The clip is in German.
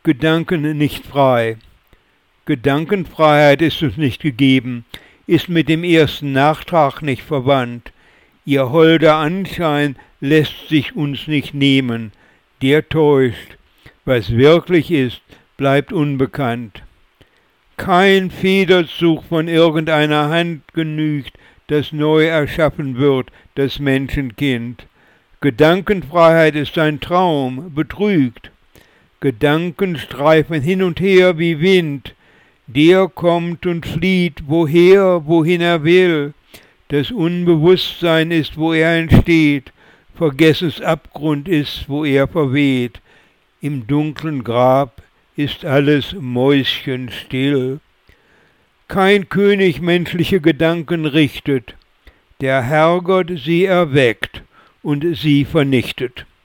Gedanken nicht frei. Gedankenfreiheit ist uns nicht gegeben, ist mit dem ersten Nachtrag nicht verwandt. Ihr holder Anschein lässt sich uns nicht nehmen, der täuscht. Was wirklich ist, bleibt unbekannt. Kein Federzug von irgendeiner Hand genügt, das neu erschaffen wird, das Menschenkind. Gedankenfreiheit ist ein Traum, betrügt. Gedanken streifen hin und her wie Wind. Der kommt und flieht, wohin er will. Das Unbewusstsein ist, wo er entsteht. Vergessens Abgrund ist, wo er verweht. Im dunklen Grab ist alles mäuschenstill. Kein König menschliche Gedanken richtet. Der Herrgott sie erweckt und sie vernichtet.